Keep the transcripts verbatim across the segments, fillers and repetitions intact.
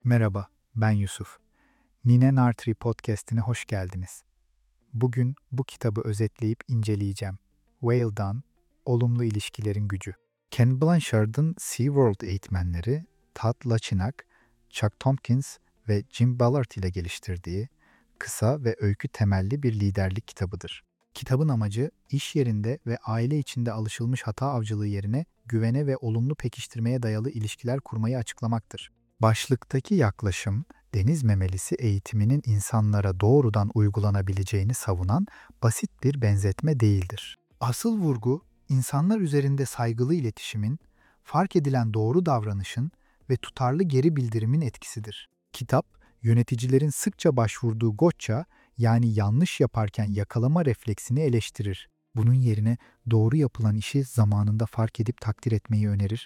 Merhaba, ben Yusuf. Nine Nartri Podcast'ine hoş geldiniz. Bugün bu kitabı özetleyip inceleyeceğim. Whale'dan Olumlu İlişkilerin Gücü. Ken Blanchard'ın SeaWorld eğitmenleri Todd Lachinak, Chuck Tompkins ve Jim Ballard ile geliştirdiği kısa ve öykü temelli bir liderlik kitabıdır. Kitabın amacı iş yerinde ve aile içinde alışılmış hata avcılığı yerine güvene ve olumlu pekiştirmeye dayalı ilişkiler kurmayı açıklamaktır. Başlıktaki yaklaşım, deniz memelisi eğitiminin insanlara doğrudan uygulanabileceğini savunan basit bir benzetme değildir. Asıl vurgu, insanlar üzerinde saygılı iletişimin, fark edilen doğru davranışın ve tutarlı geri bildirimin etkisidir. Kitap, yöneticilerin sıkça başvurduğu gotcha, yani yanlış yaparken yakalama refleksini eleştirir. Bunun yerine doğru yapılan işi zamanında fark edip takdir etmeyi önerir.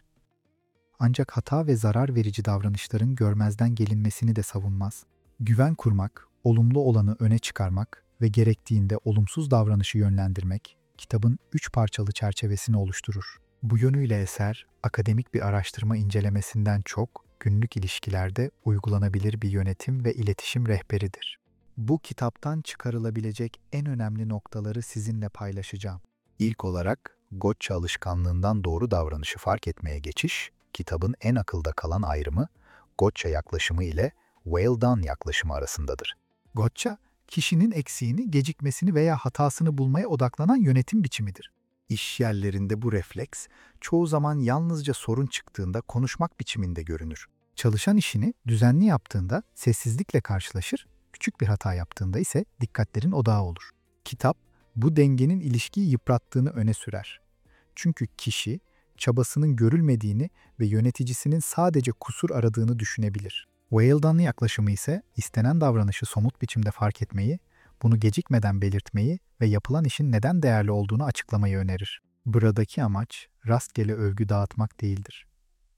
Ancak hata ve zarar verici davranışların görmezden gelinmesini de savunmaz. Güven kurmak, olumlu olanı öne çıkarmak ve gerektiğinde olumsuz davranışı yönlendirmek, kitabın üç parçalı çerçevesini oluşturur. Bu yönüyle eser, akademik bir araştırma incelemesinden çok, günlük ilişkilerde uygulanabilir bir yönetim ve iletişim rehberidir. Bu kitaptan çıkarılabilecek en önemli noktaları sizinle paylaşacağım. İlk olarak, gotcha alışkanlığından doğru davranışı fark etmeye geçiş, kitabın en akılda kalan ayrımı, gotcha yaklaşımı ile well done yaklaşımı arasındadır. Gotcha, kişinin eksiğini, gecikmesini veya hatasını bulmaya odaklanan yönetim biçimidir. İş yerlerinde bu refleks, çoğu zaman yalnızca sorun çıktığında konuşmak biçiminde görünür. Çalışan işini düzenli yaptığında sessizlikle karşılaşır, küçük bir hata yaptığında ise dikkatlerin odağı olur. Kitap, bu dengenin ilişkiyi yıprattığını öne sürer. Çünkü kişi, çabasının görülmediğini ve yöneticisinin sadece kusur aradığını düşünebilir. Whale'dan yaklaşımı ise istenen davranışı somut biçimde fark etmeyi, bunu gecikmeden belirtmeyi ve yapılan işin neden değerli olduğunu açıklamayı önerir. Buradaki amaç rastgele övgü dağıtmak değildir.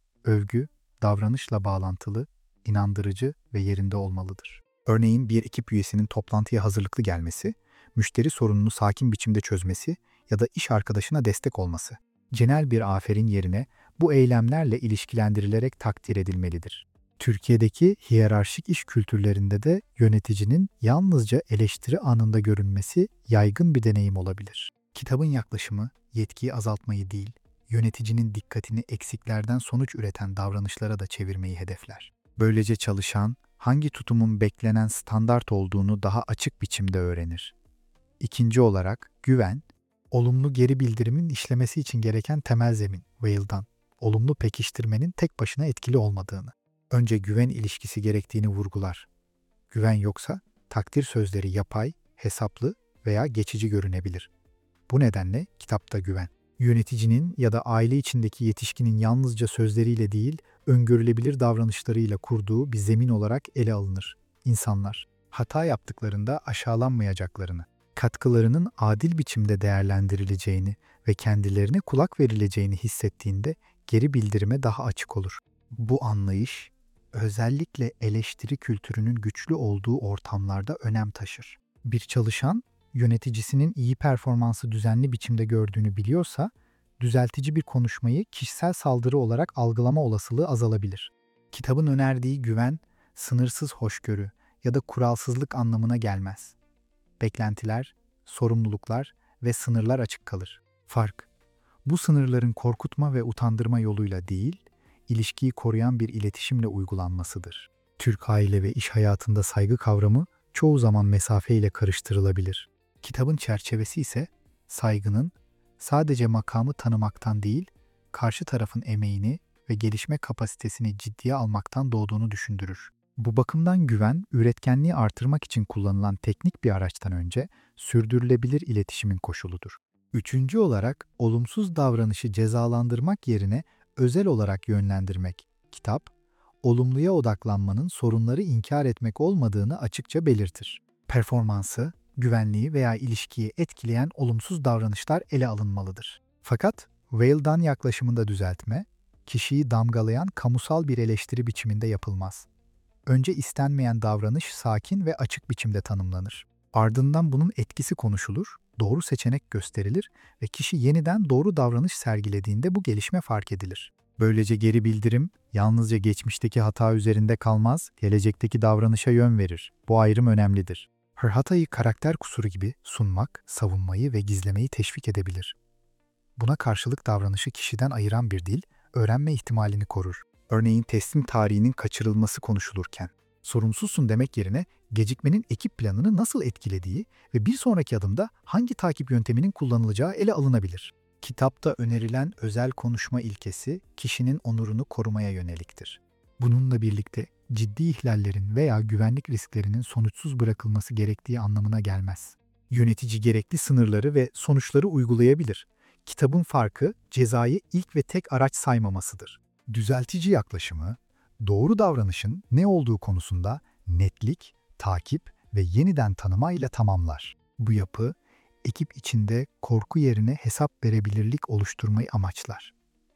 Övgü, davranışla bağlantılı, inandırıcı ve yerinde olmalıdır. Örneğin bir ekip üyesinin toplantıya hazırlıklı gelmesi, müşteri sorununu sakin biçimde çözmesi ya da iş arkadaşına destek olması. Genel bir aferin yerine bu eylemlerle ilişkilendirilerek takdir edilmelidir. Türkiye'deki hiyerarşik iş kültürlerinde de yöneticinin yalnızca eleştiri anında görünmesi yaygın bir deneyim olabilir. Kitabın yaklaşımı yetkiyi azaltmayı değil, yöneticinin dikkatini eksiklerden sonuç üreten davranışlara da çevirmeyi hedefler. Böylece çalışan hangi tutumun beklenen standart olduğunu daha açık biçimde öğrenir. İkinci olarak güven, olumlu geri bildirimin işlemesi için gereken temel zemin, Whale'dan, olumlu pekiştirmenin tek başına etkili olmadığını. Önce güven ilişkisi gerektiğini vurgular. Güven yoksa takdir sözleri yapay, hesaplı veya geçici görünebilir. Bu nedenle kitapta güven, yöneticinin ya da aile içindeki yetişkinin yalnızca sözleriyle değil, öngörülebilir davranışlarıyla kurduğu bir zemin olarak ele alınır. İnsanlar, hata yaptıklarında aşağılanmayacaklarını, katkılarının adil biçimde değerlendirileceğini ve kendilerine kulak verileceğini hissettiğinde geri bildirime daha açık olur. Bu anlayış, özellikle eleştiri kültürünün güçlü olduğu ortamlarda önem taşır. Bir çalışan, yöneticisinin iyi performansı düzenli biçimde gördüğünü biliyorsa, düzeltici bir konuşmayı kişisel saldırı olarak algılama olasılığı azalabilir. Kitabın önerdiği güven, sınırsız hoşgörü ya da kuralsızlık anlamına gelmez. Beklentiler, sorumluluklar ve sınırlar açık kalır. Fark, bu sınırların korkutma ve utandırma yoluyla değil, ilişkiyi koruyan bir iletişimle uygulanmasıdır. Türk aile ve iş hayatında saygı kavramı çoğu zaman mesafeyle karıştırılabilir. Kitabın çerçevesi ise saygının sadece makamı tanımaktan değil, karşı tarafın emeğini ve gelişme kapasitesini ciddiye almaktan doğduğunu düşündürür. Bu bakımdan güven, üretkenliği artırmak için kullanılan teknik bir araçtan önce sürdürülebilir iletişimin koşuludur. Üçüncü olarak, olumsuz davranışı cezalandırmak yerine özel olarak yönlendirmek. Kitap, olumluya odaklanmanın sorunları inkar etmek olmadığını açıkça belirtir. Performansı, güvenliği veya ilişkiyi etkileyen olumsuz davranışlar ele alınmalıdır. Fakat Whale'dan yaklaşımında düzeltme, kişiyi damgalayan kamusal bir eleştiri biçiminde yapılmaz. Önce istenmeyen davranış sakin ve açık biçimde tanımlanır. Ardından bunun etkisi konuşulur, doğru seçenek gösterilir ve kişi yeniden doğru davranış sergilediğinde bu gelişme fark edilir. Böylece geri bildirim yalnızca geçmişteki hata üzerinde kalmaz, gelecekteki davranışa yön verir. Bu ayrım önemlidir. Her hatayı karakter kusuru gibi sunmak, savunmayı ve gizlemeyi teşvik edebilir. Buna karşılık davranışı kişiden ayıran bir dil, öğrenme ihtimalini korur. Örneğin teslim tarihinin kaçırılması konuşulurken, sorumsuzsun demek yerine gecikmenin ekip planını nasıl etkilediği ve bir sonraki adımda hangi takip yönteminin kullanılacağı ele alınabilir. Kitapta önerilen özel konuşma ilkesi kişinin onurunu korumaya yöneliktir. Bununla birlikte ciddi ihlallerin veya güvenlik risklerinin sonuçsuz bırakılması gerektiği anlamına gelmez. Yönetici gerekli sınırları ve sonuçları uygulayabilir. Kitabın farkı cezayı ilk ve tek araç saymamasıdır. Düzeltici yaklaşımı, doğru davranışın ne olduğu konusunda netlik, takip ve yeniden tanıma ile tamamlar. Bu yapı, ekip içinde korku yerine hesap verebilirlik oluşturmayı amaçlar.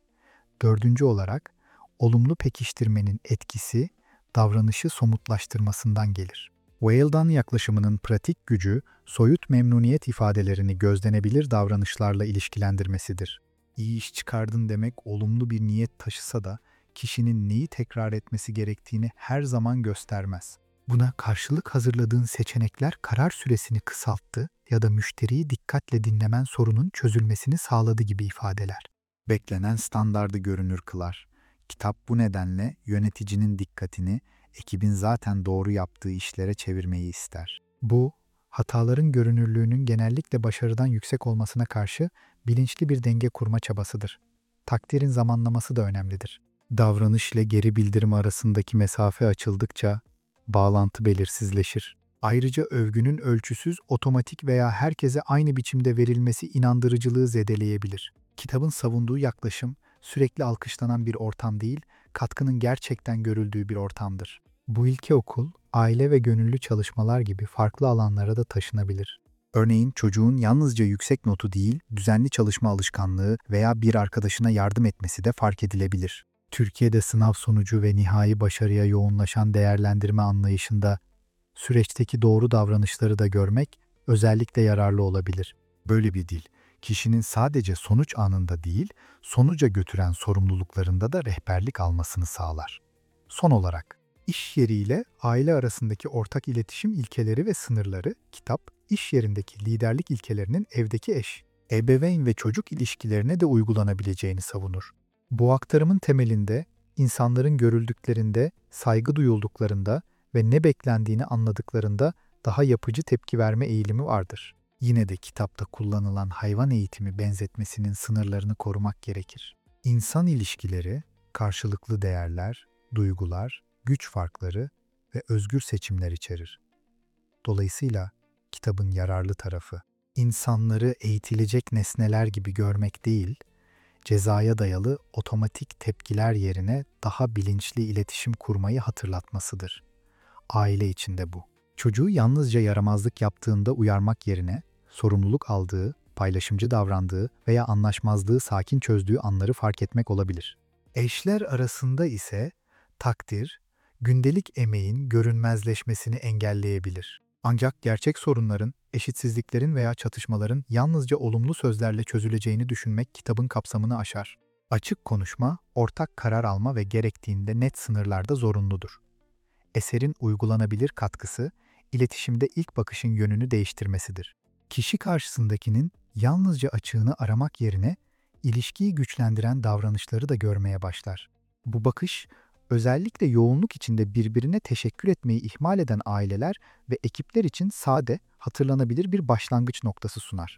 Dördüncü olarak, olumlu pekiştirmenin etkisi, davranışı somutlaştırmasından gelir. Weyldon yaklaşımının pratik gücü, soyut memnuniyet ifadelerini gözlenebilir davranışlarla ilişkilendirmesidir. İyi iş çıkardın demek olumlu bir niyet taşısa da, kişinin neyi tekrar etmesi gerektiğini her zaman göstermez. Buna karşılık hazırladığın seçenekler karar süresini kısalttı ya da müşteriyi dikkatle dinlemen sorunun çözülmesini sağladı gibi ifadeler. Beklenen standardı görünür kılar. Kitap bu nedenle yöneticinin dikkatini ekibin zaten doğru yaptığı işlere çevirmeyi ister. Bu, hataların görünürlüğünün genellikle başarıdan yüksek olmasına karşı bilinçli bir denge kurma çabasıdır. Takdirin zamanlaması da önemlidir. Davranış ile geri bildirim arasındaki mesafe açıldıkça bağlantı belirsizleşir. Ayrıca övgünün ölçüsüz, otomatik veya herkese aynı biçimde verilmesi inandırıcılığı zedeleyebilir. Kitabın savunduğu yaklaşım, sürekli alkışlanan bir ortam değil, katkının gerçekten görüldüğü bir ortamdır. Bu ilke okul, aile ve gönüllü çalışmalar gibi farklı alanlara da taşınabilir. Örneğin çocuğun yalnızca yüksek notu değil, düzenli çalışma alışkanlığı veya bir arkadaşına yardım etmesi de fark edilebilir. Türkiye'de sınav sonucu ve nihai başarıya yoğunlaşan değerlendirme anlayışında süreçteki doğru davranışları da görmek özellikle yararlı olabilir. Böyle bir dil, kişinin sadece sonuç anında değil, sonuca götüren sorumluluklarında da rehberlik almasını sağlar. Son olarak, iş yeriyle aile arasındaki ortak iletişim ilkeleri ve sınırları, kitap, iş yerindeki liderlik ilkelerinin evdeki eş, ebeveyn ve çocuk ilişkilerine de uygulanabileceğini savunur. Bu aktarımın temelinde, insanların görüldüklerinde, saygı duyulduklarında ve ne beklendiğini anladıklarında daha yapıcı tepki verme eğilimi vardır. Yine de kitapta kullanılan hayvan eğitimi benzetmesinin sınırlarını korumak gerekir. İnsan ilişkileri, karşılıklı değerler, duygular, güç farkları ve özgür seçimler içerir. Dolayısıyla kitabın yararlı tarafı, insanları eğitilecek nesneler gibi görmek değil, cezaya dayalı otomatik tepkiler yerine daha bilinçli iletişim kurmayı hatırlatmasıdır. Aile içinde bu. Çocuğu yalnızca yaramazlık yaptığında uyarmak yerine, sorumluluk aldığı, paylaşımcı davrandığı veya anlaşmazlığı sakin çözdüğü anları fark etmek olabilir. Eşler arasında ise takdir, gündelik emeğin görünmezleşmesini engelleyebilir. Ancak gerçek sorunların, eşitsizliklerin veya çatışmaların yalnızca olumlu sözlerle çözüleceğini düşünmek kitabın kapsamını aşar. Açık konuşma, ortak karar alma ve gerektiğinde net sınırlarda zorunludur. Eserin uygulanabilir katkısı, iletişimde ilk bakışın yönünü değiştirmesidir. Kişi karşısındakinin yalnızca açığını aramak yerine ilişkiyi güçlendiren davranışları da görmeye başlar. Bu bakış, özellikle yoğunluk içinde birbirine teşekkür etmeyi ihmal eden aileler ve ekipler için sade, hatırlanabilir bir başlangıç noktası sunar.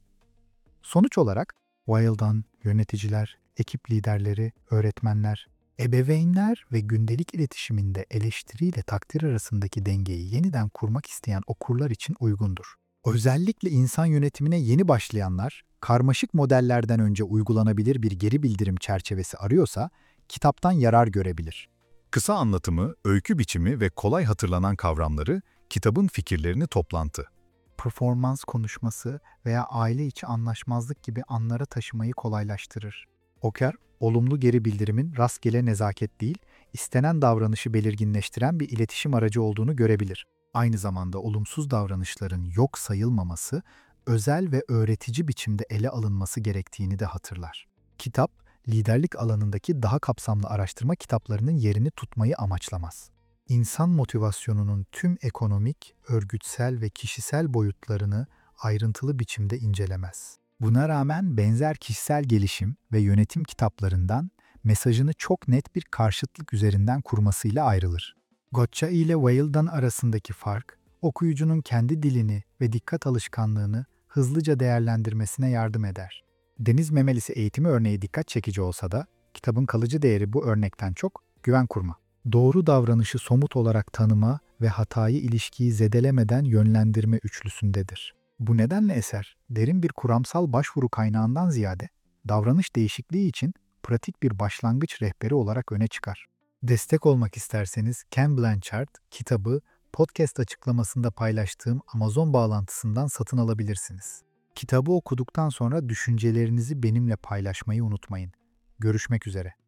Sonuç olarak, Weyldon, yöneticiler, ekip liderleri, öğretmenler, ebeveynler ve gündelik iletişiminde eleştiriyle takdir arasındaki dengeyi yeniden kurmak isteyen okurlar için uygundur. Özellikle insan yönetimine yeni başlayanlar, karmaşık modellerden önce uygulanabilir bir geri bildirim çerçevesi arıyorsa, kitaptan yarar görebilir. Kısa anlatımı, öykü biçimi ve kolay hatırlanan kavramları, kitabın fikirlerini toplantı. Performans konuşması veya aile içi anlaşmazlık gibi anlara taşımayı kolaylaştırır. Okur, olumlu geri bildirimin rastgele nezaket değil, istenen davranışı belirginleştiren bir iletişim aracı olduğunu görebilir. Aynı zamanda olumsuz davranışların yok sayılmaması, özel ve öğretici biçimde ele alınması gerektiğini de hatırlar. Kitap, liderlik alanındaki daha kapsamlı araştırma kitaplarının yerini tutmayı amaçlamaz. İnsan motivasyonunun tüm ekonomik, örgütsel ve kişisel boyutlarını ayrıntılı biçimde incelemez. Buna rağmen benzer kişisel gelişim ve yönetim kitaplarından mesajını çok net bir karşıtlık üzerinden kurmasıyla ayrılır. Gotcha ile Weildan arasındaki fark, okuyucunun kendi dilini ve dikkat alışkanlığını hızlıca değerlendirmesine yardım eder. Deniz memelisi eğitimi örneği dikkat çekici olsa da, kitabın kalıcı değeri bu örnekten çok güven kurma. Doğru davranışı somut olarak tanıma ve hatayı ilişkiyi zedelemeden yönlendirme üçlüsündedir. Bu nedenle eser, derin bir kuramsal başvuru kaynağından ziyade, davranış değişikliği için pratik bir başlangıç rehberi olarak öne çıkar. Destek olmak isterseniz Ken Blanchard kitabı podcast açıklamasında paylaştığım Amazon bağlantısından satın alabilirsiniz. Kitabı okuduktan sonra düşüncelerinizi benimle paylaşmayı unutmayın. Görüşmek üzere.